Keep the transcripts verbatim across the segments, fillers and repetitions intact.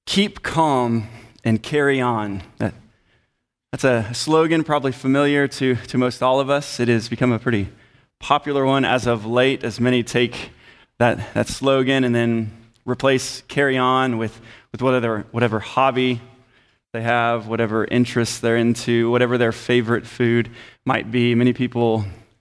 Keep calm and carry on. That, that's a slogan probably familiar to, to most all of us. It has become a pretty popular one as of late, as many take that, that slogan and then replace carry on with, with whatever, whatever hobby they have, whatever interests they're into, whatever their favorite food might be. Many people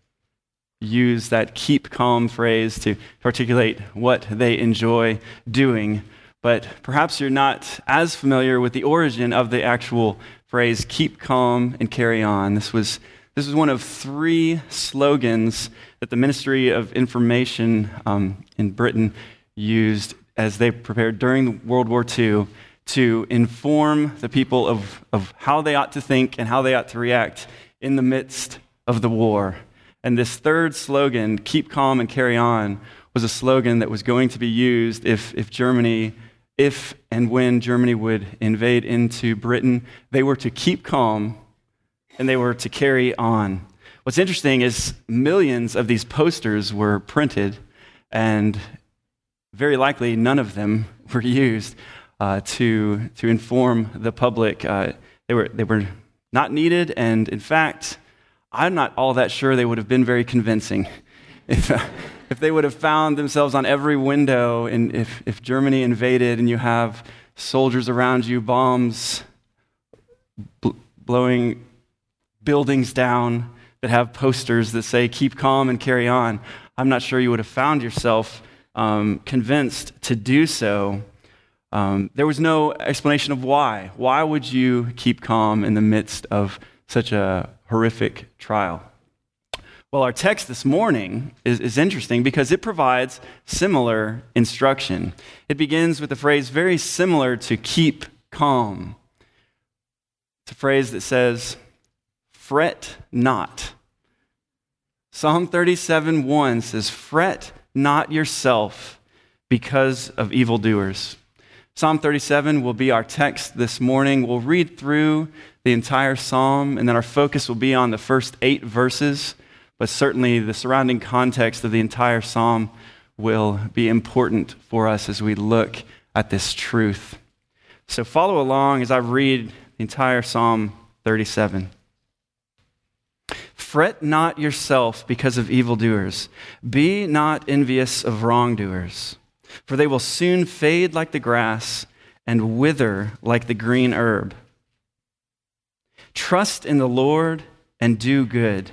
use that keep calm phrase to articulate what they enjoy doing. But perhaps you're not as familiar with the origin of the actual phrase, keep calm and carry on. This was this was one of three slogans that the Ministry of Information um, in Britain used as they prepared during World War Two to inform the people of, of how they ought to think and how they ought to react in the midst of the war. And this third slogan, keep calm and carry on, was a slogan that was going to be used if, if Germany If and when Germany would invade into Britain. They were to keep calm and they were to carry on. What's interesting is millions of these posters were printed, and very likely none of them were used uh, to to inform the public. Uh, they were they were not needed, and in fact, I'm not all that sure they would have been very convincing. If, uh, If they would have found themselves on every window, and if, if Germany invaded and you have soldiers around you, bombs bl- blowing buildings down that have posters that say, keep calm and carry on, I'm not sure you would have found yourself um, convinced to do so. Um, there was no explanation of why. Why would you keep calm in the midst of such a horrific trial? Well, our text this morning is, is interesting because it provides similar instruction. It begins with a phrase very similar to keep calm. It's a phrase that says, fret not. Psalm thirty-seven one says, fret not yourself because of evildoers. Psalm thirty-seven will be our text this morning. We'll read through the entire psalm, and then our focus will be on the first eight verses. But certainly the surrounding context of the entire psalm will be important for us as we look at this truth. So follow along as I read the entire Psalm thirty-seven. Fret not yourself because of evildoers. Be not envious of wrongdoers, for they will soon fade like the grass and wither like the green herb. Trust in the Lord and do good.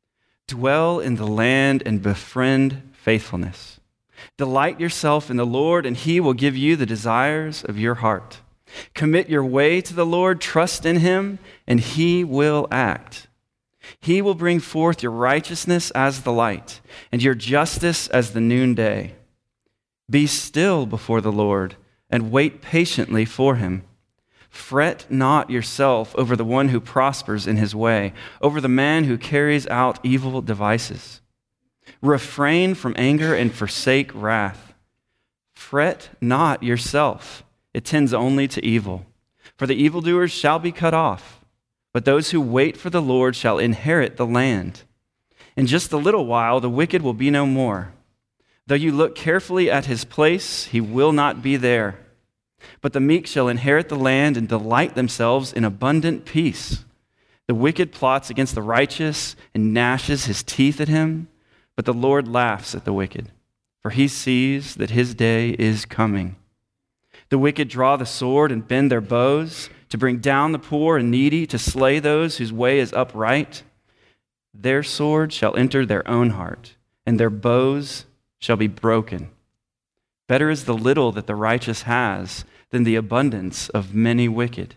Dwell in the land and befriend faithfulness. Delight yourself in the Lord, and he will give you the desires of your heart. Commit your way to the Lord, trust in him, and he will act. He will bring forth your righteousness as the light, and your justice as the noonday. Be still before the Lord, and wait patiently for him. Fret not yourself over the one who prospers in his way, over the man who carries out evil devices. Refrain from anger and forsake wrath. Fret not yourself, it tends only to evil. For the evildoers shall be cut off, but those who wait for the Lord shall inherit the land. In just a little while the wicked will be no more. Though you look carefully at his place, he will not be there. But the meek shall inherit the land and delight themselves in abundant peace. The wicked plots against the righteous and gnashes his teeth at him, but the Lord laughs at the wicked, for he sees that his day is coming. The wicked draw the sword and bend their bows to bring down the poor and needy, to slay those whose way is upright. Their sword shall enter their own heart, and their bows shall be broken. Better is the little that the righteous has than the abundance of many wicked.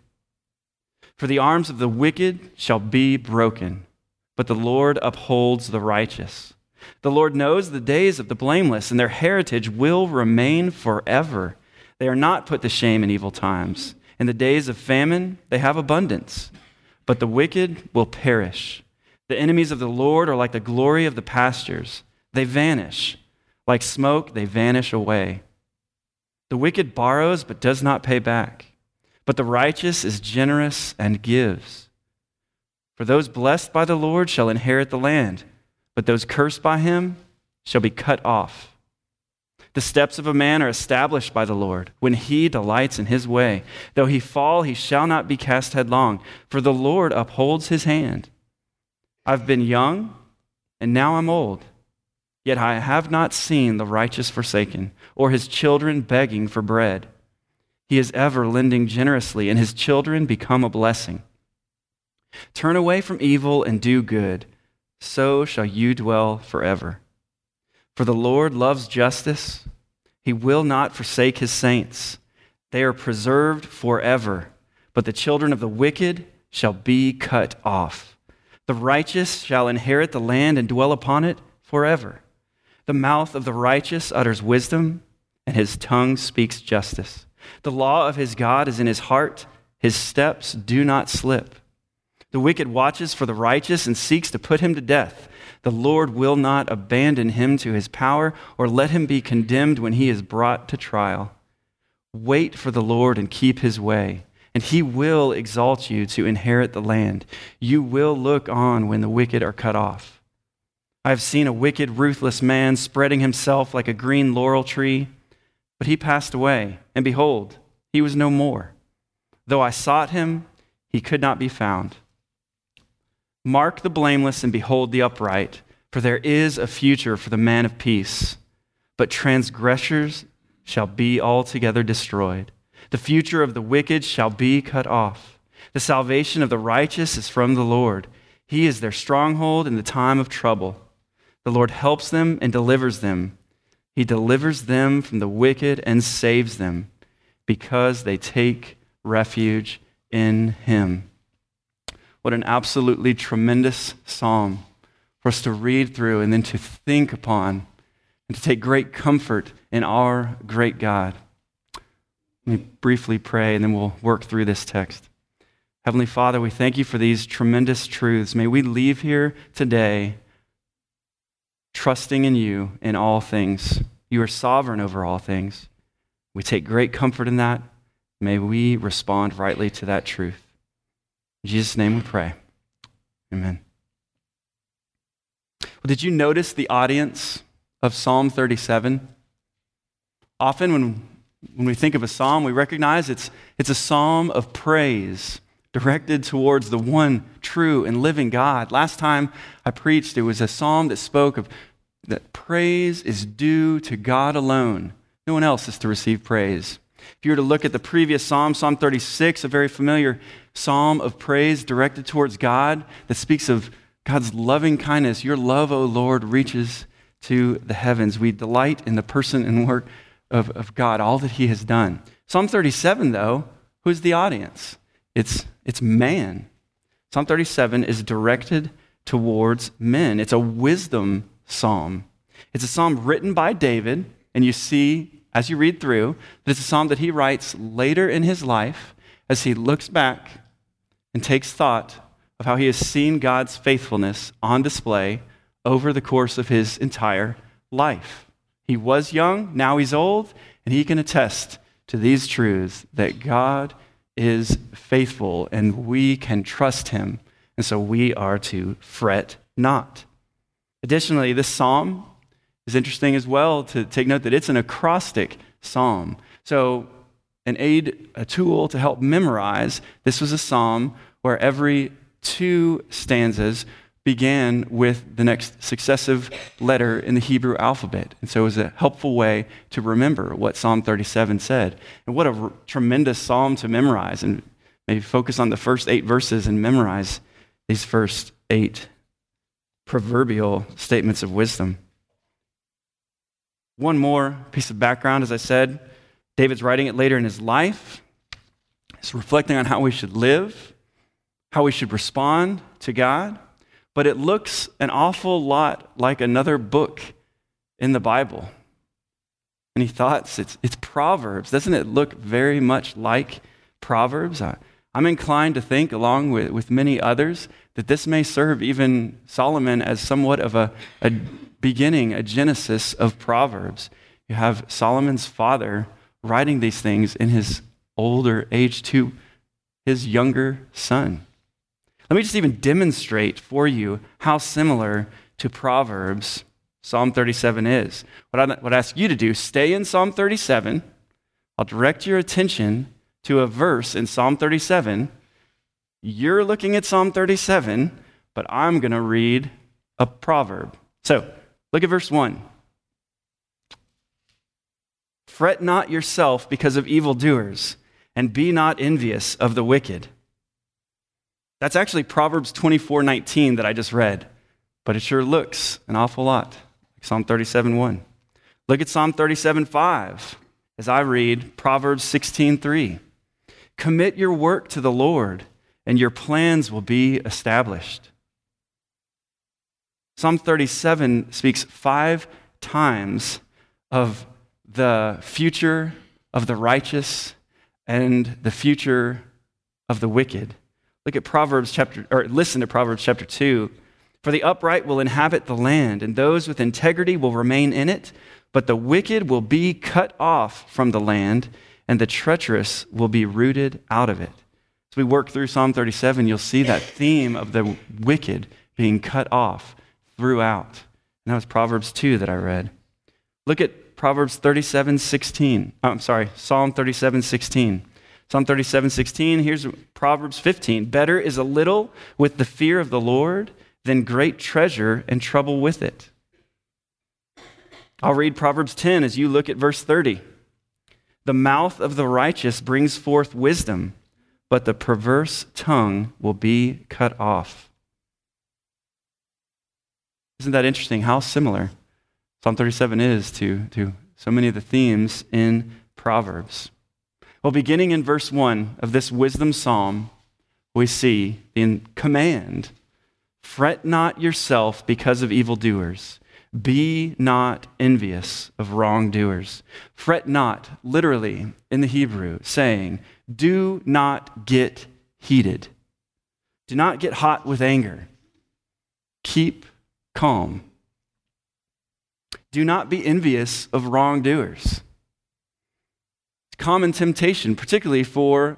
For the arms of the wicked shall be broken, but the Lord upholds the righteous. The Lord knows the days of the blameless, and their heritage will remain forever. They are not put to shame in evil times. In the days of famine, they have abundance, but the wicked will perish. The enemies of the Lord are like the glory of the pastures. They vanish. Like smoke, they vanish away. The wicked borrows but does not pay back, but the righteous is generous and gives. For those blessed by the Lord shall inherit the land, but those cursed by him shall be cut off. The steps of a man are established by the Lord when he delights in his way. Though he fall, he shall not be cast headlong, for the Lord upholds his hand. I've been young, and now I'm old, yet I have not seen the righteous forsaken, or his children begging for bread. He is ever lending generously, and his children become a blessing. Turn away from evil and do good, so shall you dwell forever. For the Lord loves justice. He will not forsake his saints. They are preserved forever, but the children of the wicked shall be cut off. The righteous shall inherit the land and dwell upon it forever. The mouth of the righteous utters wisdom, and his tongue speaks justice. The law of his God is in his heart. His steps do not slip. The wicked watches for the righteous and seeks to put him to death. The Lord will not abandon him to his power or let him be condemned when he is brought to trial. Wait for the Lord and keep his way, and he will exalt you to inherit the land. You will look on when the wicked are cut off. I have seen a wicked, ruthless man spreading himself like a green laurel tree, but he passed away, and behold, he was no more. Though I sought him, he could not be found. Mark the blameless and behold the upright, for there is a future for the man of peace. But transgressors shall be altogether destroyed. The future of the wicked shall be cut off. The salvation of the righteous is from the Lord. He is their stronghold in the time of trouble. The Lord helps them and delivers them. He delivers them from the wicked and saves them, because they take refuge in him. What an absolutely tremendous psalm for us to read through and then to think upon and to take great comfort in our great God. Let me briefly pray and then we'll work through this text. Heavenly Father, we thank you for these tremendous truths. May we leave here today trusting in you in all things. You are sovereign over all things. We take great comfort in that. May we respond rightly to that truth. In Jesus' name we pray. Amen. Well, did you notice the audience of Psalm thirty-seven? Often when, when we think of a psalm, we recognize it's, it's a psalm of praise directed towards the one true and living God. Last time I preached, it was a psalm that spoke of that praise is due to God alone. No one else is to receive praise. If you were to look at the previous psalm, Psalm thirty-six, a very familiar psalm of praise directed towards God that speaks of God's loving kindness. Your love, O Lord, reaches to the heavens. We delight in the person and work of, of God, all that he has done. Psalm thirty-seven, though, who's the audience? It's, it's man. Psalm thirty-seven is directed towards men. It's a wisdom psalm. It's a psalm written by David, and you see as you read through, that it's a psalm that he writes later in his life as he looks back and takes thought of how he has seen God's faithfulness on display over the course of his entire life. He was young, now he's old, and he can attest to these truths that God is faithful and we can trust him, and so we are to fret not. Additionally, this psalm is interesting as well to take note that it's an acrostic psalm. So an aid, a tool to help memorize, this was a psalm where every two stanzas began with the next successive letter in the Hebrew alphabet. And so it was a helpful way to remember what Psalm thirty-seven said. And what a r- tremendous psalm to memorize, and maybe focus on the first eight verses and memorize these first eight proverbial statements of wisdom. One more piece of background, as I said, David's writing it later in his life. He's reflecting on how we should live, how we should respond to God, but it looks an awful lot like another book in the Bible. And he thought, it's, it's Proverbs. Doesn't it look very much like Proverbs? I, I'm inclined to think, along with, with many others, that this may serve even Solomon as somewhat of a, a beginning, a genesis of Proverbs. You have Solomon's father writing these things in his older age to his younger son. Let me just even demonstrate for you how similar to Proverbs Psalm thirty-seven is. What I, what I ask you to do, stay in Psalm thirty-seven. I'll direct your attention to a verse in Psalm thirty-seven. You're looking at Psalm thirty-seven, but I'm going to read a proverb. So, look at verse one. Fret not yourself because of evildoers, and be not envious of the wicked. That's actually Proverbs twenty-four nineteen that I just read, but it sure looks an awful lot like Psalm thirty-seven one. Look at Psalm thirty-seven five as I read Proverbs sixteen three. Commit your work to the Lord, and your plans will be established. Psalm thirty-seven speaks five times of the future of the righteous and the future of the wicked. Look at Proverbs chapter, or listen to Proverbs chapter two. For the upright will inhabit the land, and those with integrity will remain in it, but the wicked will be cut off from the land, and the treacherous will be rooted out of it. As we work through Psalm thirty-seven, you'll see that theme of the wicked being cut off throughout. And that was Proverbs two that I read. Look at Proverbs thirty-seven sixteen. Oh, I'm sorry, Psalm thirty-seven sixteen. Psalm thirty-seven sixteen, here's Proverbs fifteen. Better is a little with the fear of the Lord than great treasure and trouble with it. I'll read Proverbs ten as you look at verse thirty. The mouth of the righteous brings forth wisdom, but the perverse tongue will be cut off. Isn't that interesting how similar Psalm thirty-seven is to, to so many of the themes in Proverbs? Well, beginning in verse one of this wisdom psalm, we see the command, fret not yourself because of evildoers. Be not envious of wrongdoers. Fret not, literally in the Hebrew, saying, do not get heated. Do not get hot with anger. Keep calm. Do not be envious of wrongdoers. It's common temptation, particularly for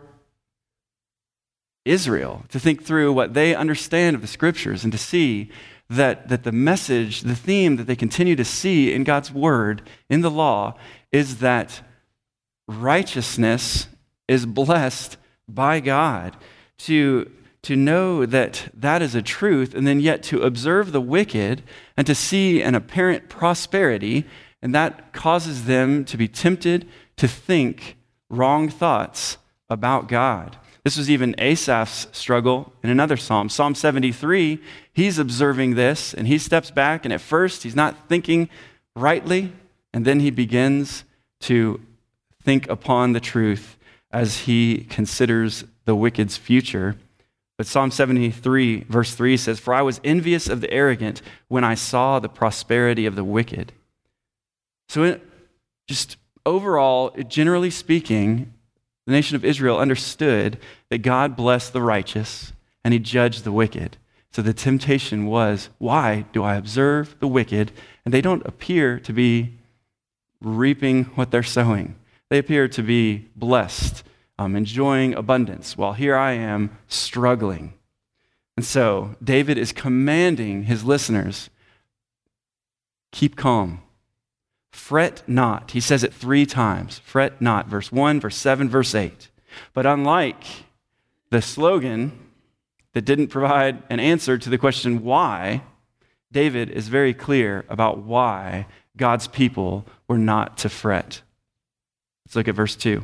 Israel, to think through what they understand of the scriptures and to see that, that the message, the theme that they continue to see in God's word, in the law, is that righteousness is blessed by God. To, to know that that is a truth, and then yet to observe the wicked and to see an apparent prosperity, and that causes them to be tempted to think wrong thoughts about God. This was even Asaph's struggle in another psalm. Psalm seventy-three, he's observing this, and he steps back, and at first he's not thinking rightly, and then he begins to think upon the truth as he considers the wicked's future. But Psalm seventy-three, verse three says, for I was envious of the arrogant when I saw the prosperity of the wicked. So it, just overall, generally speaking, the nation of Israel understood that God blessed the righteous and he judged the wicked. So the temptation was, why do I observe the wicked and they don't appear to be reaping what they're sowing? They appear to be blessed, um, enjoying abundance, while here I am struggling. And so David is commanding his listeners, keep calm. Fret not. He says it three times. Fret not. Verse one, verse seven, verse eight. But unlike the slogan that didn't provide an answer to the question why, David is very clear about why God's people were not to fret. Let's look at verse two.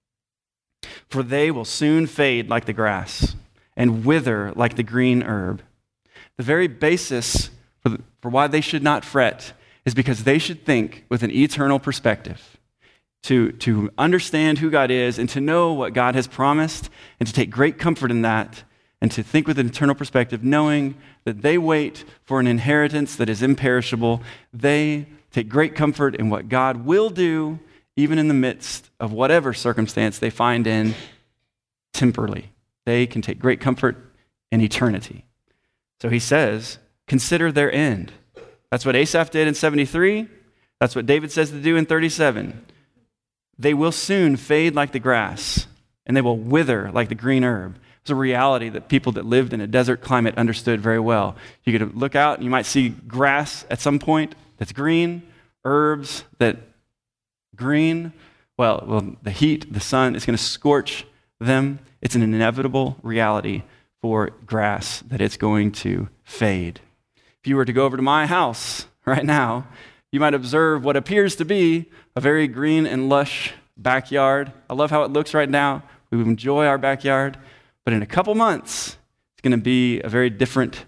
For they will soon fade like the grass and wither like the green herb. The very basis for, the, for why they should not fret is because they should think with an eternal perspective, to, to understand who God is and to know what God has promised and to take great comfort in that and to think with an eternal perspective, knowing that they wait for an inheritance that is imperishable. They take great comfort in what God will do even in the midst of whatever circumstance they find in temporally. They can take great comfort in eternity. So he says, consider their end. That's what Asaph did in seventy-three. That's what David says to do in thirty-seven. They will soon fade like the grass, and they will wither like the green herb. It's a reality that people that lived in a desert climate understood very well. You could look out, and you might see grass at some point that's green, herbs that green, well, well, the heat, the sun, is going to scorch them. It's an inevitable reality for grass that it's going to fade. If you were to go over to my house right now, you might observe what appears to be a very green and lush backyard. I love how it looks right now. We enjoy our backyard. But in a couple months, it's going to be a very different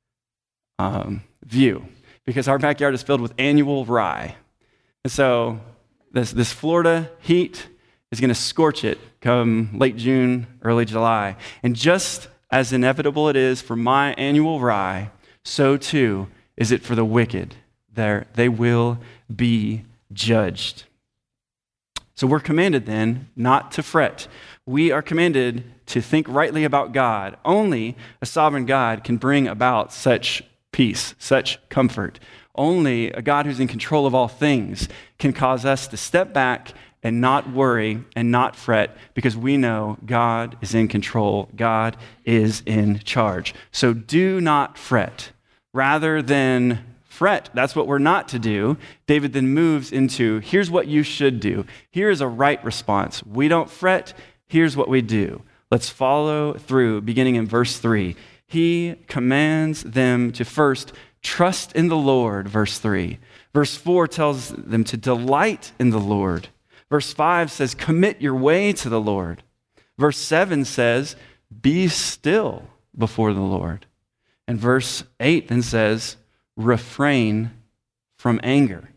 um, view because our backyard is filled with annual rye. And so this, this Florida heat is going to scorch it come late June, early July. And just as inevitable it is for my annual rye, so too is it for the wicked. There, they will be judged. So we're commanded then not to fret. We are commanded to think rightly about God. Only a sovereign God can bring about such peace, such comfort. Only a God who's in control of all things can cause us to step back and not worry and not fret because we know God is in control. God is in charge. So do not fret. Rather than fret, that's what we're not to do. David then moves into, here's what you should do. Here is a right response. We don't fret. Here's what we do. Let's follow through, beginning in verse three. He commands them to first trust in the Lord, verse three. Verse four tells them to delight in the Lord. Verse five says, commit your way to the Lord. Verse seven says, be still before the Lord. And verse eight then says, refrain from anger.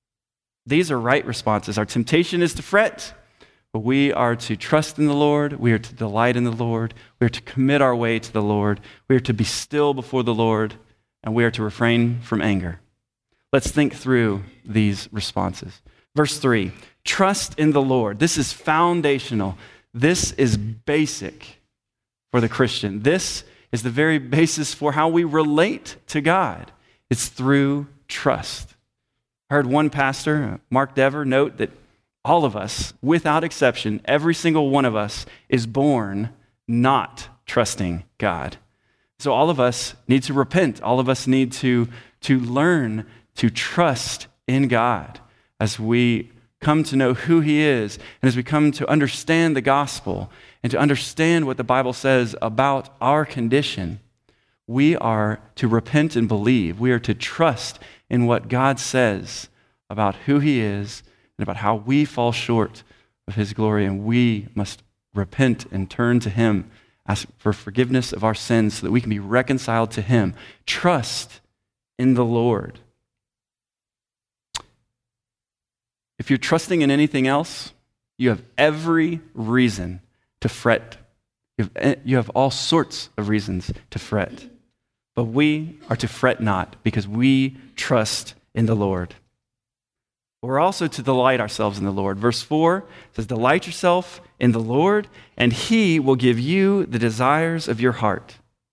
These are right responses. Our temptation is to fret, but we are to trust in the Lord. We are to delight in the Lord. We are to commit our way to the Lord. We are to be still before the Lord, and we are to refrain from anger. Let's think through these responses. Verse three, trust in the Lord. This is foundational. This is basic for the Christian. This is the very basis for how we relate to God. It's through trust. I heard one pastor, Mark Dever, note that all of us, without exception, every single one of us is born not trusting God. So all of us need to repent. All of us need to, to learn to trust in God as we come to know who He is and as we come to understand the gospel and to understand what the Bible says about our condition. We are to repent and believe. We are to trust in what God says about who He is and about how we fall short of His glory, and we must repent and turn to Him, ask for forgiveness of our sins so that we can be reconciled to Him. Trust in the Lord. If you're trusting in anything else, you have every reason to fret. You have, you have all sorts of reasons to fret. But we are to fret not because we trust in the Lord. We're also to delight ourselves in the Lord. Verse four says, delight yourself in the Lord, and He will give you the desires of your heart.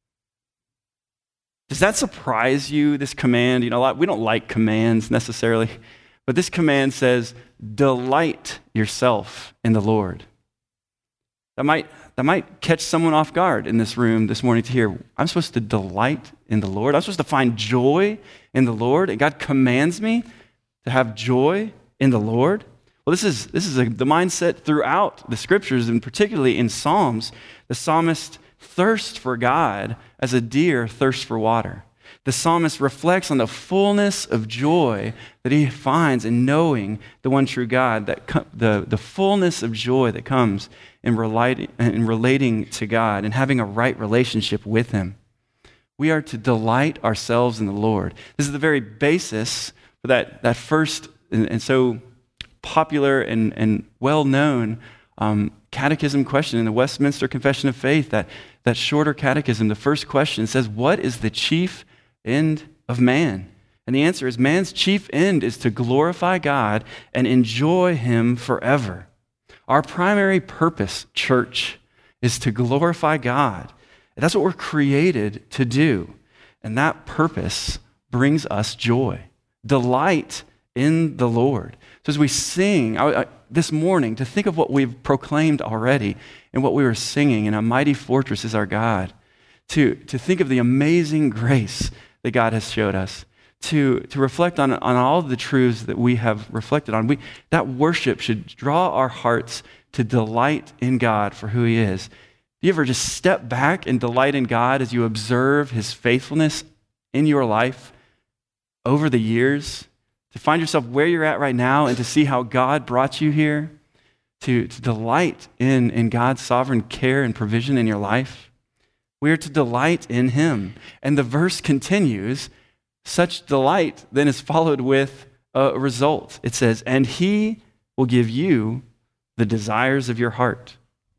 Does that surprise you, this command? You know, we don't like commands necessarily, but this command says, delight yourself in the Lord. That might, that might catch someone off guard in this room this morning to hear, I'm supposed to delight in the Lord. I'm supposed to find joy in the Lord, and God commands me to have joy in the Lord. Well, this is this is a, the mindset throughout the scriptures, and particularly in Psalms. The psalmist thirsts for God as a deer thirsts for water. The psalmist reflects on the fullness of joy that he finds in knowing the one true God, that co- the, the fullness of joy that comes in relating, in relating to God and having a right relationship with Him. We are to delight ourselves in the Lord. This is the very basis for that, that first and, and so popular and, and well-known um, catechism question in the Westminster Confession of Faith, that, that shorter catechism. The first question says, what is the chief end of man? And the answer is, man's chief end is to glorify God and enjoy Him forever. Our primary purpose, church, is to glorify God. That's what we're created to do. And that purpose brings us joy. Delight in the Lord. So as we sing I, I, this morning, to think of what we've proclaimed already and what we were singing, and a mighty fortress is our God, to, to think of the amazing grace that God has showed us, to, to reflect on, on all of the truths that we have reflected on. We, that worship should draw our hearts to delight in God for who he is. Do you ever just step back and delight in God as you observe his faithfulness in your life over the years? To find yourself where you're at right now and to see how God brought you here? To, to delight in, in God's sovereign care and provision in your life? We are to delight in him. And the verse continues, such delight then is followed with a result. It says, and he will give you the desires of your heart.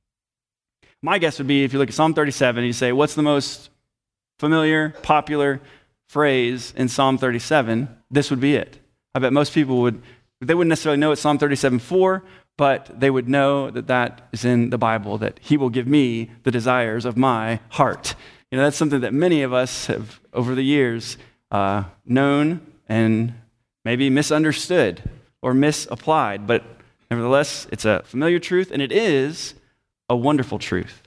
My guess would be if you look at Psalm thirty-seven, you say, what's the most familiar, popular phrase in Psalm thirty-seven? This would be it. I bet most people would, they wouldn't necessarily know it's Psalm thirty-seven for, but they would know that that is in the Bible, that he will give me the desires of my heart. You know, that's something that many of us have, over the years, uh, known and maybe misunderstood or misapplied. But nevertheless, it's a familiar truth, and it is a wonderful truth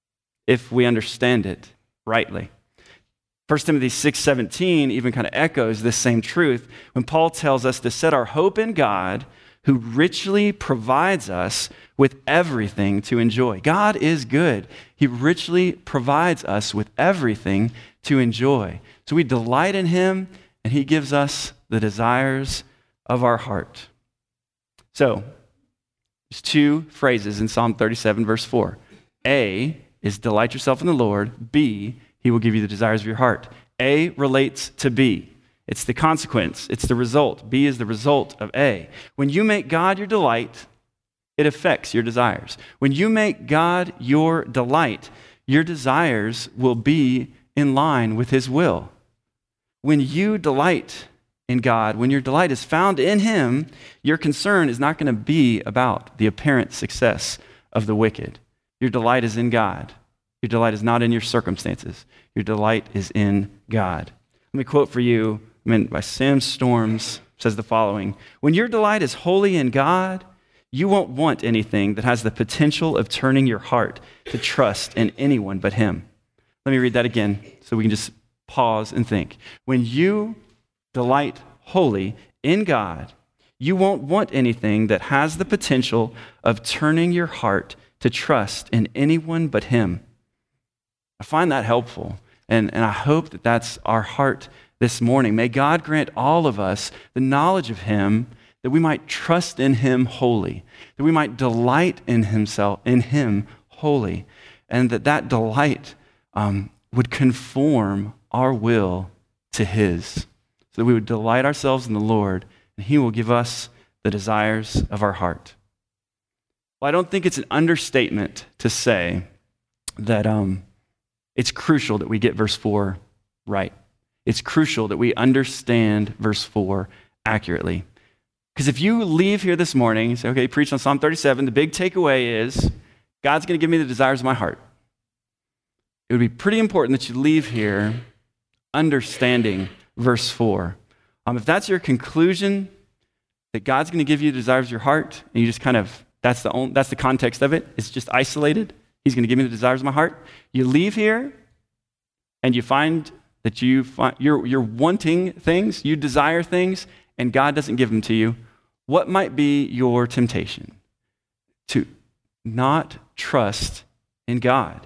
if we understand it rightly. First Timothy six seventeen even kind of echoes this same truth when Paul tells us to set our hope in God, who richly provides us with everything to enjoy. God is good. He richly provides us with everything to enjoy. So we delight in him, and he gives us the desires of our heart. So, there's two phrases in Psalm thirty-seven, verse four. A is delight yourself in the Lord. B, he will give you the desires of your heart. A relates to B. It's the consequence. It's the result. B is the result of A. When you make God your delight, it affects your desires. When you make God your delight, your desires will be in line with his will. When you delight in God, when your delight is found in him, your concern is not going to be about the apparent success of the wicked. Your delight is in God. Your delight is not in your circumstances. Your delight is in God. Let me quote for you, meant by Sam Storms, says the following: when your delight is wholly in God, you won't want anything that has the potential of turning your heart to trust in anyone but him. Let me read that again so we can just pause and think. When you delight wholly in God, you won't want anything that has the potential of turning your heart to trust in anyone but him. I find that helpful, and, and I hope that that's our heart this morning. May God grant all of us the knowledge of him, that we might trust in him wholly, that we might delight in himself, in him wholly, and that that delight um, would conform our will to his, so that we would delight ourselves in the Lord, and he will give us the desires of our heart. Well, I don't think it's an understatement to say that um, it's crucial that we get verse four right. It's crucial that we understand verse four accurately. Because if you leave here this morning and say, okay, preach on Psalm thirty-seven, the big takeaway is God's going to give me the desires of my heart. It would be pretty important that you leave here understanding verse four. Um, if that's your conclusion, that God's going to give you the desires of your heart, and you just kind of, that's the only, that's the context of it, it's just isolated, he's going to give me the desires of my heart. You leave here, and you find that you find, you're, you're wanting things, you desire things, and God doesn't give them to you. What might be your temptation? To not trust in God.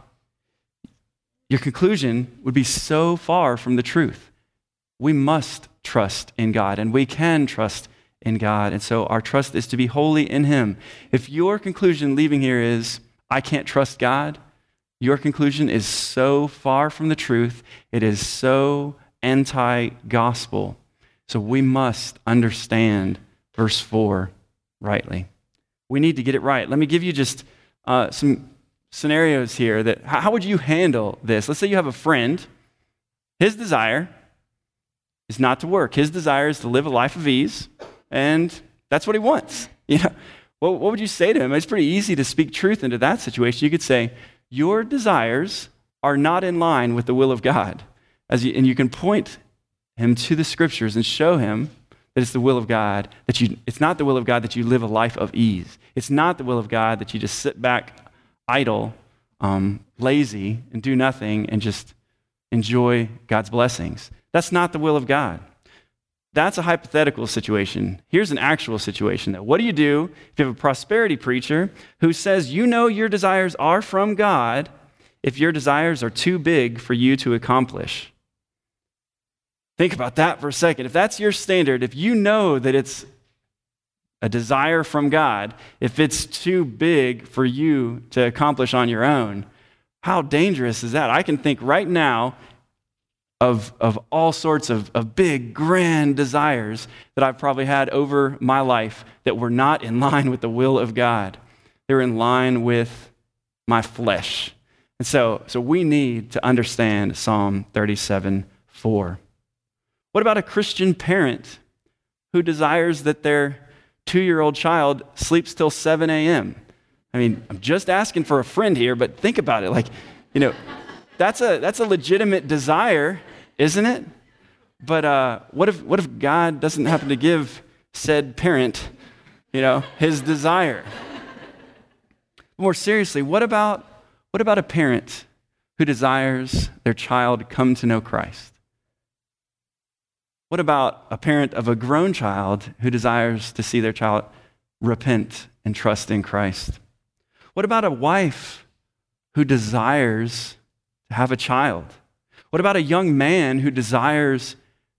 Your conclusion would be so far from the truth. We must trust in God, and we can trust in God, and so our trust is to be wholly in him. If your conclusion leaving here is, I can't trust God, your conclusion is so far from the truth. It is so anti-gospel. So we must understand verse four rightly. We need to get it right. Let me give you just uh, some scenarios here. That how would you handle this? Let's say you have a friend. His desire is not to work. His desire is to live a life of ease, and that's what he wants. You know, what, what would you say to him? It's pretty easy to speak truth into that situation. You could say, your desires are not in line with the will of God. As you, and you can point him to the scriptures and show him that it's the will of God, that you, it's not the will of God that you live a life of ease. It's not the will of God that you just sit back idle, um, lazy, and do nothing and just enjoy God's blessings. That's not the will of God. That's a hypothetical situation. Here's an actual situation, though. What do you do if you have a prosperity preacher who says you know your desires are from God if your desires are too big for you to accomplish? Think about that for a second. If that's your standard, if you know that it's a desire from God, if it's too big for you to accomplish on your own, how dangerous is that? I can think right now of, of all sorts of, of big, grand desires that I've probably had over my life that were not in line with the will of God. They were in line with my flesh. And so, so we need to understand Psalm thirty-seven four. What about a Christian parent who desires that their two-year-old child sleeps till seven a.m.? I mean, I'm just asking for a friend here, but think about it. Like, you know, that's a that's a legitimate desire, isn't it? But uh, what if what if God doesn't happen to give said parent, you know, his desire? More seriously, what about what about a parent who desires their child come to know Christ? What about a parent of a grown child who desires to see their child repent and trust in Christ? What about a wife who desires to have a child? What about a young man who desires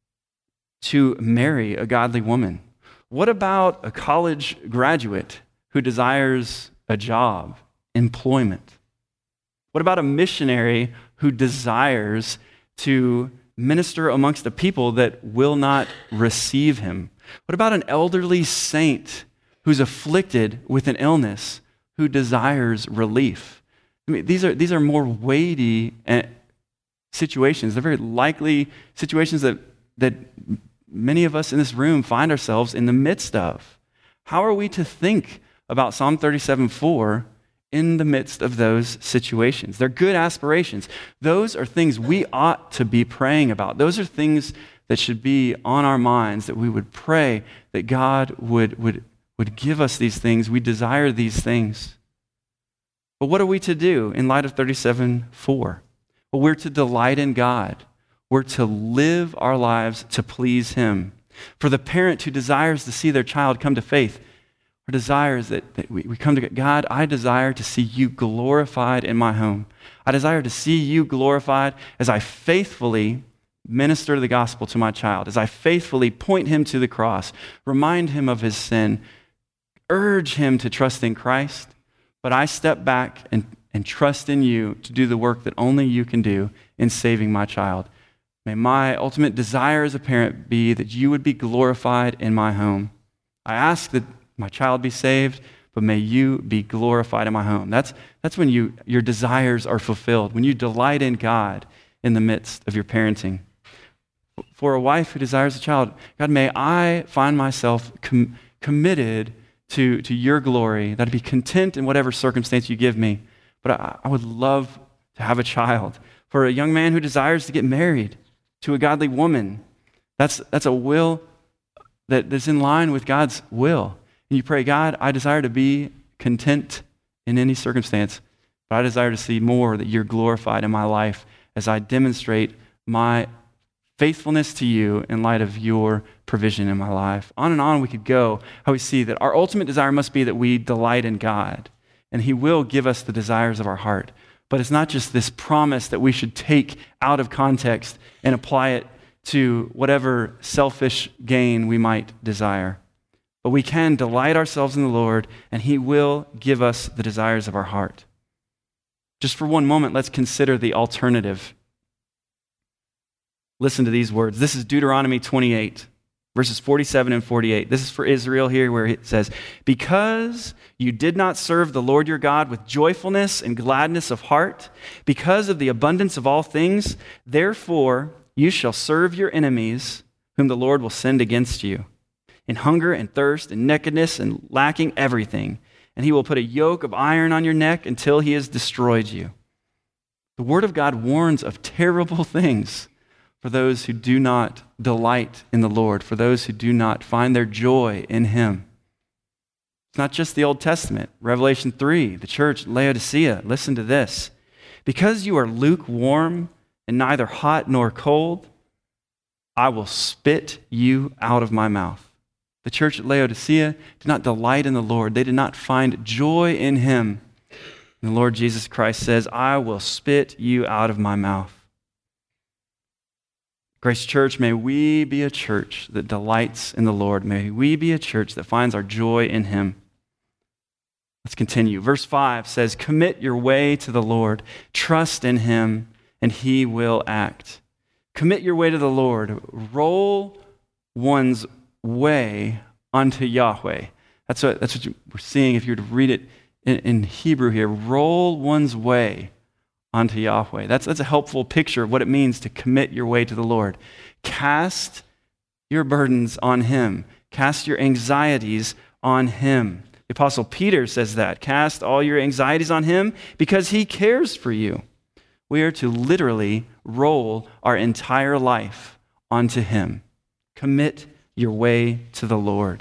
to marry a godly woman? What about a college graduate who desires a job, employment? What about a missionary who desires to minister amongst a people that will not receive him? What about an elderly saint who's afflicted with an illness who desires relief? I mean, these are these are more weighty situations. They're very likely situations that that many of us in this room find ourselves in the midst of. How are we to think about Psalm thirty-seven four in the midst of those situations? They're good aspirations. Those are things we ought to be praying about. Those are things that should be on our minds, that we would pray that God would, would, would give us these things. We desire these things. But what are we to do in light of thirty-seven four? Well, we're to delight in God. We're to live our lives to please Him. For the parent who desires to see their child come to faith, our desire is that, that we, we come to God. I desire to see you glorified in my home. I desire to see you glorified as I faithfully minister the gospel to my child, as I faithfully point him to the cross, remind him of his sin, urge him to trust in Christ, but I step back and, and trust in you to do the work that only you can do in saving my child. May my ultimate desire as a parent be that you would be glorified in my home. I ask that my child be saved, but may you be glorified in my home. That's, that's when you, your desires are fulfilled, when you delight in God in the midst of your parenting. For a wife who desires a child, God, may I find myself com- committed to, to your glory, that I'd be content in whatever circumstance you give me, but I, I would love to have a child. For a young man who desires to get married to a godly woman, that's, that's a will that, that's in line with God's will. And you pray, God, I desire to be content in any circumstance, but I desire to see more that you're glorified in my life as I demonstrate my faithfulness to you in light of your provision in my life. On and on we could go, how we see that our ultimate desire must be that we delight in God, and He will give us the desires of our heart. But it's not just this promise that we should take out of context and apply it to whatever selfish gain we might desire. But we can delight ourselves in the Lord, and He will give us the desires of our heart. Just for one moment, let's consider the alternative. Listen to these words. This is Deuteronomy twenty-eight, verses forty-seven and forty-eight. This is for Israel here, where it says, "Because you did not serve the Lord your God with joyfulness and gladness of heart, because of the abundance of all things, therefore you shall serve your enemies, whom the Lord will send against you, in hunger and thirst and nakedness and lacking everything. And He will put a yoke of iron on your neck until He has destroyed you." The Word of God warns of terrible things for those who do not delight in the Lord, for those who do not find their joy in Him. It's not just the Old Testament. Revelation three, the church at Laodicea, listen to this. "Because you are lukewarm and neither hot nor cold, I will spit you out of my mouth. The church at Laodicea did not delight in the Lord. They did not find joy in him. And the Lord Jesus Christ says, I will spit you out of my mouth. Grace Church, may we be a church that delights in the Lord. May we be a church that finds our joy in him. Let's continue. Verse five says, commit your way to the Lord. Trust in him, and he will act. Commit your way to the Lord. Roll one's way unto Yahweh. That's what, that's what we're seeing if you were to read it in, in Hebrew here. Roll one's way unto Yahweh. That's, that's a helpful picture of what it means to commit your way to the Lord. Cast your burdens on him. Cast your anxieties on him. The Apostle Peter says that. Cast all your anxieties on him because he cares for you. We are to literally roll our entire life onto him. Commit your way to the Lord.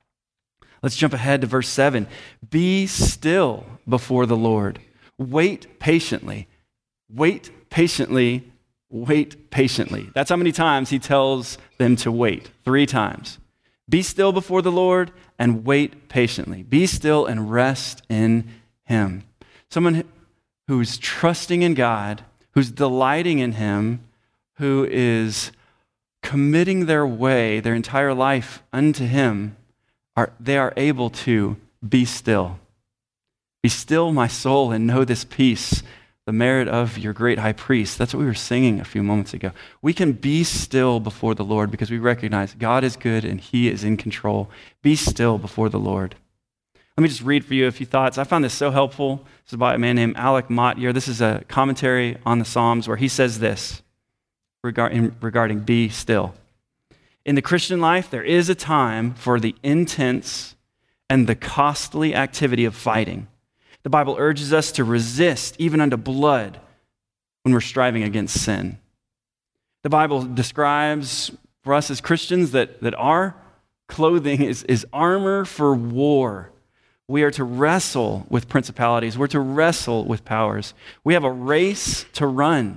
Let's jump ahead to verse seven. Be still before the Lord. Wait patiently. Wait patiently. Wait patiently. That's how many times he tells them to wait. Three times. Be still before the Lord and wait patiently. Be still and rest in him. Someone who's trusting in God, who's delighting in him, who is committing their way, their entire life unto him, are, they are able to be still. Be still, my soul, and know this peace, the merit of your great high priest. That's what we were singing a few moments ago. We can be still before the Lord because we recognize God is good and he is in control. Be still before the Lord. Let me just read for you a few thoughts. I found this so helpful. This is by a man named Alec Motyer. This is a commentary on the Psalms where he says this regarding, regarding be still. In the Christian life, there is a time for the intense and the costly activity of fighting. The Bible urges us to resist even unto blood when we're striving against sin. The Bible describes for us as Christians that, that our clothing is, is armor for war. We are to wrestle with principalities. We're to wrestle with powers. We have a race to run.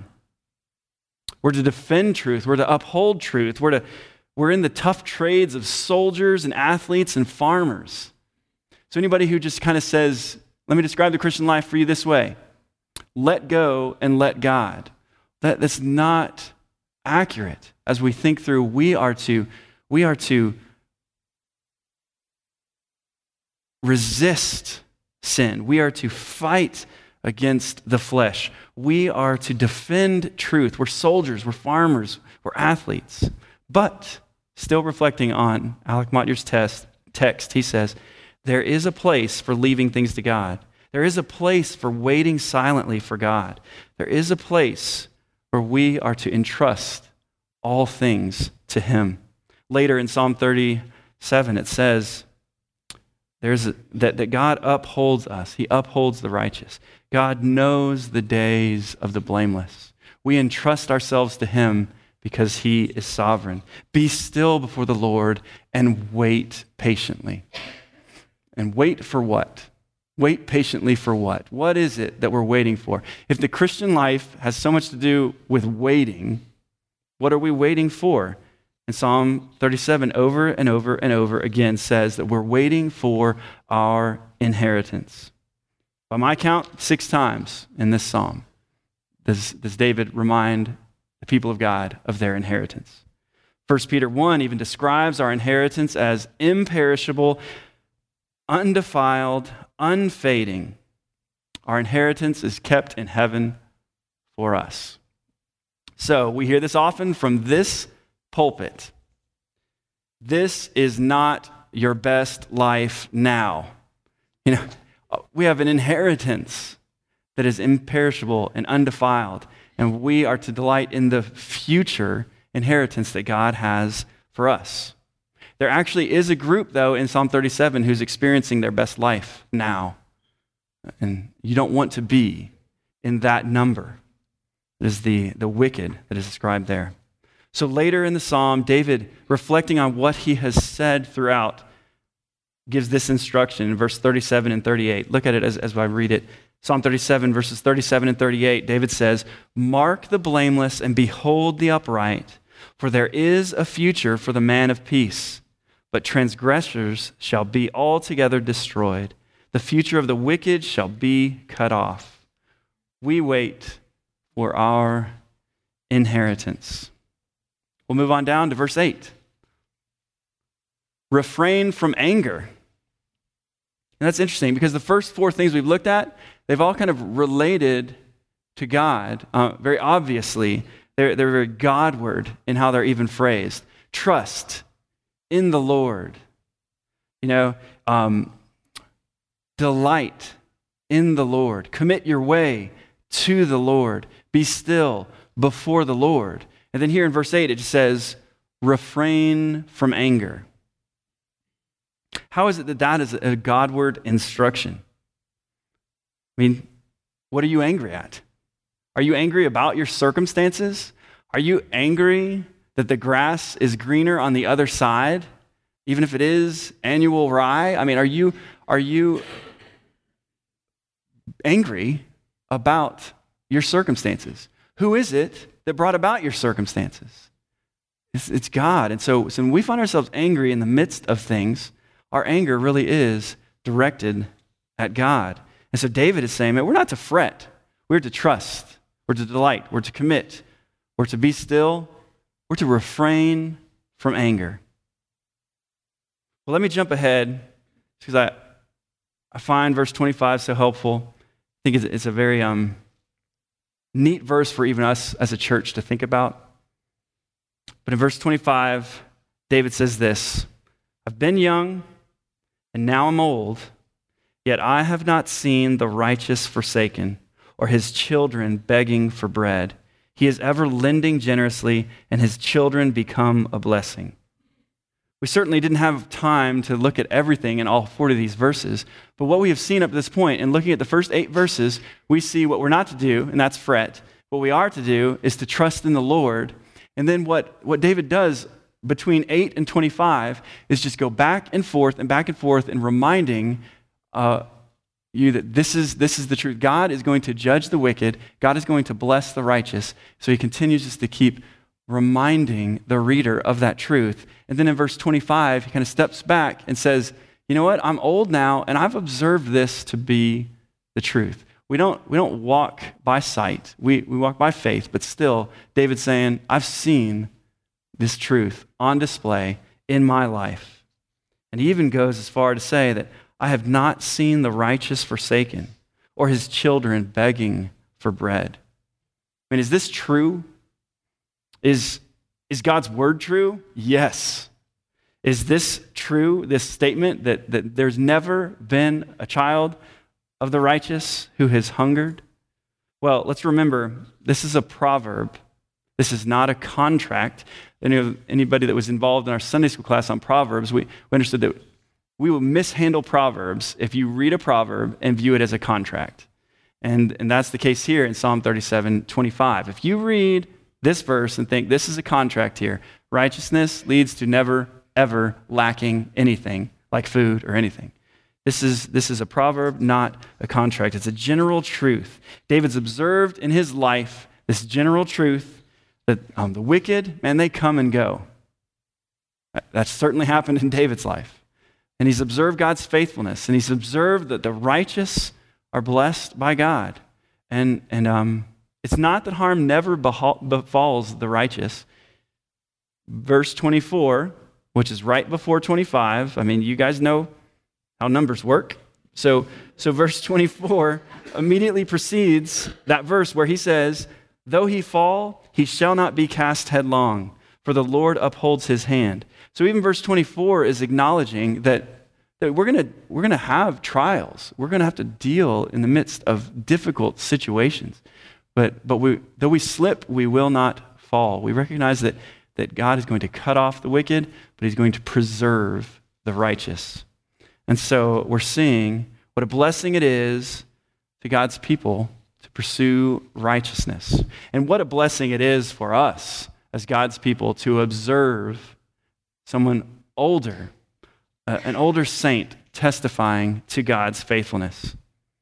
We're to defend truth. We're to uphold truth. We're to, we're in the tough trades of soldiers and athletes and farmers. So anybody who just kind of says, let me describe the Christian life for you this way. Let go and let God. That, that's not accurate. As we think through, we are to, we are to resist sin. We are to fight against the flesh. We are to defend truth. We're soldiers, we're farmers, we're athletes. But still reflecting on Alec Motyer's test, text, he says, there is a place for leaving things to God. There is a place for waiting silently for God. There is a place where we are to entrust all things to him. Later in Psalm thirty-seven, it says, There's a, that, that God upholds us. He upholds the righteous. God knows the days of the blameless. We entrust ourselves to him because he is sovereign. Be still before the Lord and wait patiently. And wait for what? Wait patiently for what? What is it that we're waiting for? If the Christian life has so much to do with waiting, what are we waiting for? And Psalm thirty-seven over and over and over again says that we're waiting for our inheritance. By my count, six times in this psalm does, does David remind the people of God of their inheritance. First Peter one even describes our inheritance as imperishable, undefiled, unfading. Our inheritance is kept in heaven for us. So we hear this often from this pulpit. This is not your best life now. You know, we have an inheritance that is imperishable and undefiled, and we are to delight in the future inheritance that God has for us. There actually is a group, though, in Psalm thirty-seven who's experiencing their best life now. And you don't want to be in that number. It is the, the wicked that is described there. So later in the psalm, David, reflecting on what he has said throughout, gives this instruction in verse thirty-seven and thirty-eight. Look at it as, as I read it. Psalm thirty-seven, verses thirty-seven and thirty-eight, David says, "Mark the blameless and behold the upright. For there is a future for the man of peace, but transgressors shall be altogether destroyed. The future of the wicked shall be cut off. We wait for our inheritance. We'll move on down to verse eight. Refrain from anger. And that's interesting because the first four things we've looked at, they've all kind of related to God, uh, very obviously. They're, they're very Godward in how they're even phrased. Trust in the Lord. You know, um, delight in the Lord. Commit your way to the Lord. Be still before the Lord. And then here in verse eight, it just says, refrain from anger. How is it that that is a Godward instruction? I mean, what are you angry at? Are you angry about your circumstances? Are you angry that the grass is greener on the other side, even if it is annual rye? I mean, are you are you angry about your circumstances? Who is it that brought about your circumstances? It's, it's God. And so, so when we find ourselves angry in the midst of things, our anger really is directed at God. And so David is saying that we're not to fret. We're to trust. We're to delight. We're to commit. We're to be still. We're to refrain from anger. Well, let me jump ahead because I, I find verse twenty-five so helpful. I think it's, it's a very um, neat verse for even us as a church to think about. But in verse twenty-five, David says this, I've been young and now I'm old, yet I have not seen the righteous forsaken or his children begging for bread. He is ever lending generously, and his children become a blessing. We certainly didn't have time to look at everything in all forty of these verses, but what we have seen up to this point, in looking at the first eight verses, we see what we're not to do, and that's fret. What we are to do is to trust in the Lord. And then what, what David does between eight and twenty-five is just go back and forth and back and forth and reminding uh, you that this is this is the truth. God is going to judge the wicked. God is going to bless the righteous. So he continues just to keep reminding the reader of that truth. And then in verse twenty-five, he kind of steps back and says, you know what? I'm old now, and I've observed this to be the truth. We don't, we don't walk by sight. We, we walk by faith, but still, David's saying, I've seen this truth on display in my life. And he even goes as far to say that I have not seen the righteous forsaken or his children begging for bread. I mean, is this true? Is, is God's word true? Yes. Is this true, this statement that, that there's never been a child of the righteous who has hungered? Well, let's remember, this is a proverb. This is not a contract. Any, anybody that was involved in our Sunday school class on Proverbs, we, we understood that we will mishandle Proverbs if you read a proverb and view it as a contract. And, and that's the case here in Psalm thirty-seven twenty-five. If you read this verse and think this is a contract here, righteousness leads to never, ever lacking anything like food or anything. This is, this is a proverb, not a contract. It's a general truth. David's observed in his life this general truth that um, the wicked, man, they come and go. That's certainly happened in David's life. And he's observed God's faithfulness, and he's observed that the righteous are blessed by God. And, and um, it's not that harm never befalls the righteous. Verse twenty-four, which is right before twenty-five, I mean, you guys know how numbers work. So, so verse twenty-four immediately precedes that verse where he says, though he fall, he shall not be cast headlong, for the Lord upholds his hand. So even verse twenty-four is acknowledging that, that we're going we're gonna have trials. We're going to have to deal in the midst of difficult situations. But, but we, though we slip, we will not fall. We recognize that, that God is going to cut off the wicked, but he's going to preserve the righteous. And so we're seeing what a blessing it is to God's people to pursue righteousness. And what a blessing it is for us as God's people to observe someone older, uh, an older saint testifying to God's faithfulness.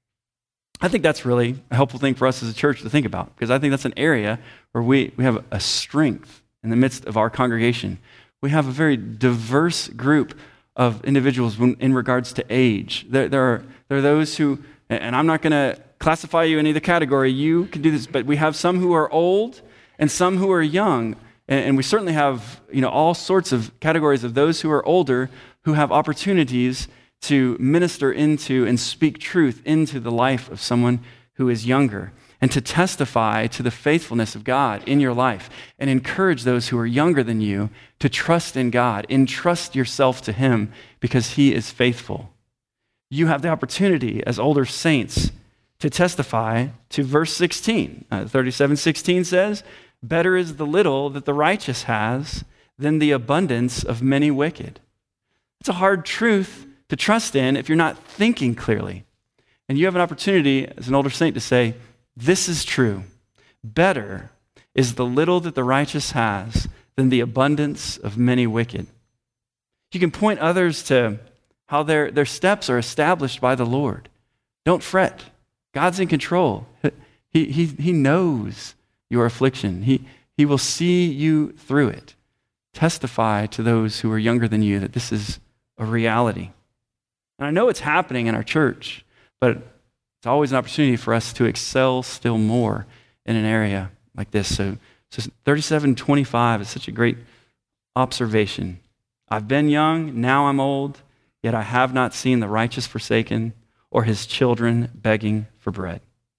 I think that's really a helpful thing for us as a church to think about, because I think that's an area where we, we have a strength in the midst of our congregation, we have a very diverse group of individuals when, in regards to age. There, there, are, there are those who, and I'm not going to classify you in either category, you can do this, but we have some who are old and some who are young. And, and we certainly have, you know, all sorts of categories of those who are older who have opportunities to minister into and speak truth into the life of someone who is younger, and to testify to the faithfulness of God in your life, and encourage those who are younger than you to trust in God, entrust yourself to Him because He is faithful. You have the opportunity as older saints to testify to verse sixteen. Uh, thirty-seven sixteen says, "Better is the little that the righteous has than the abundance of many wicked." It's a hard truth to trust in if you're not thinking clearly. And you have an opportunity as an older saint to say, this is true. Better is the little that the righteous has than the abundance of many wicked. You can point others to how their, their steps are established by the Lord. Don't fret. God's in control. He, he, he knows your affliction. He, he will see you through it. Testify to those who are younger than you that this is a reality. And I know it's happening in our church, but it's always an opportunity for us to excel still more in an area like this. So, so thirty-seven twenty-five is such a great observation. I've been young, now I'm old, yet I have not seen the righteous forsaken or his children begging for bread.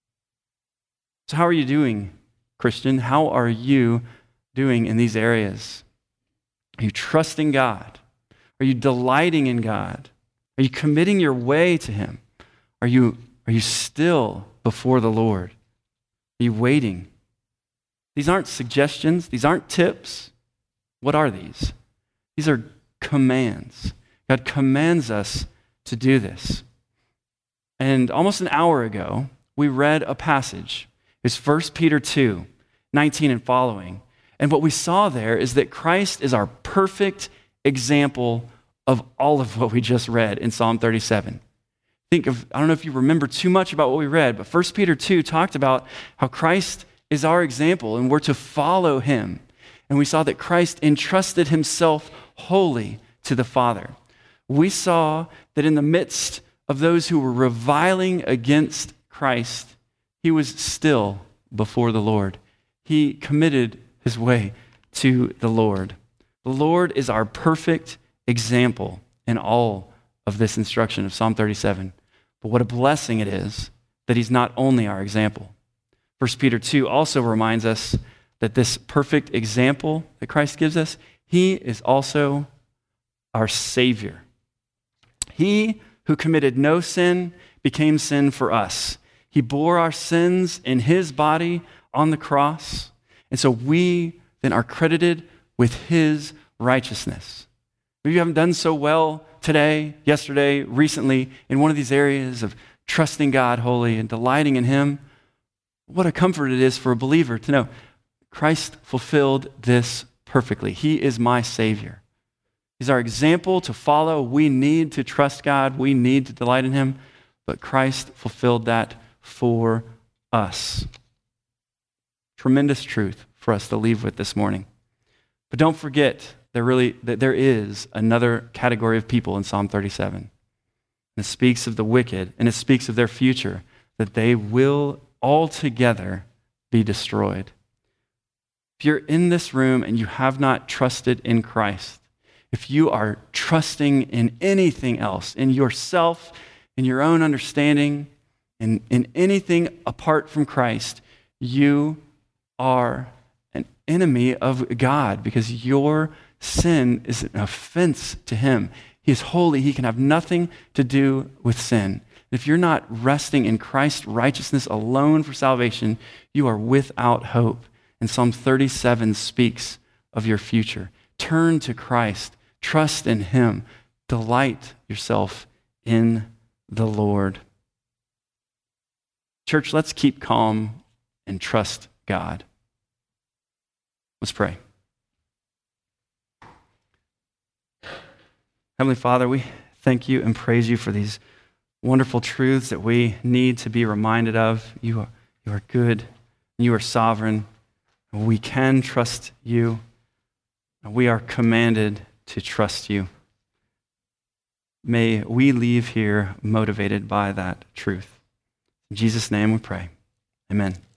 So how are you doing, Christian? How are you doing in these areas? Are you trusting God? Are you delighting in God? Are you committing your way to Him? Are you, are you still before the Lord? Are you waiting? These aren't suggestions. These aren't tips. What are these? These are commands. God commands us to do this. And almost an hour ago, we read a passage. It's First Peter two, nineteen and following. And what we saw there is that Christ is our perfect example of all of what we just read in Psalm thirty-seven. Think of, I don't know if you remember too much about what we read, but First Peter two talked about how Christ is our example and we're to follow Him. And we saw that Christ entrusted Himself wholly to the Father. We saw that in the midst of those who were reviling against Christ, He was still before the Lord. He committed His way to the Lord. The Lord is our perfect example in all of this instruction of Psalm thirty-seven. But what a blessing it is that He's not only our example. First Peter two also reminds us that this perfect example that Christ gives us, He is also our Savior. He who committed no sin became sin for us. He bore our sins in His body on the cross, and so we then are credited with His righteousness. Maybe you haven't done so well today, yesterday, recently, in one of these areas of trusting God wholly and delighting in Him. What a comfort it is for a believer to know Christ fulfilled this perfectly. He is my Savior. He's our example to follow. We need to trust God. We need to delight in Him. But Christ fulfilled that for us. Tremendous truth for us to leave with this morning. But don't forget there really that there is another category of people in Psalm thirty-seven. And it speaks of the wicked, and it speaks of their future, that they will altogether be destroyed. If you're in this room and you have not trusted in Christ, if you are trusting in anything else, in yourself, in your own understanding, in, in anything apart from Christ, you are an enemy of God because your sin is an offense to Him. He is holy. He can have nothing to do with sin. If you're not resting in Christ's righteousness alone for salvation, you are without hope. And Psalm thirty-seven speaks of your future. Turn to Christ. Trust in Him. Delight yourself in the Lord. Church, let's keep calm and trust God. Let's pray. Heavenly Father, we thank You and praise You for these wonderful truths that we need to be reminded of. You are, you are good, and You are sovereign. We can trust You. We are commanded to trust you. May we leave here motivated by that truth. In Jesus' name we pray. Amen.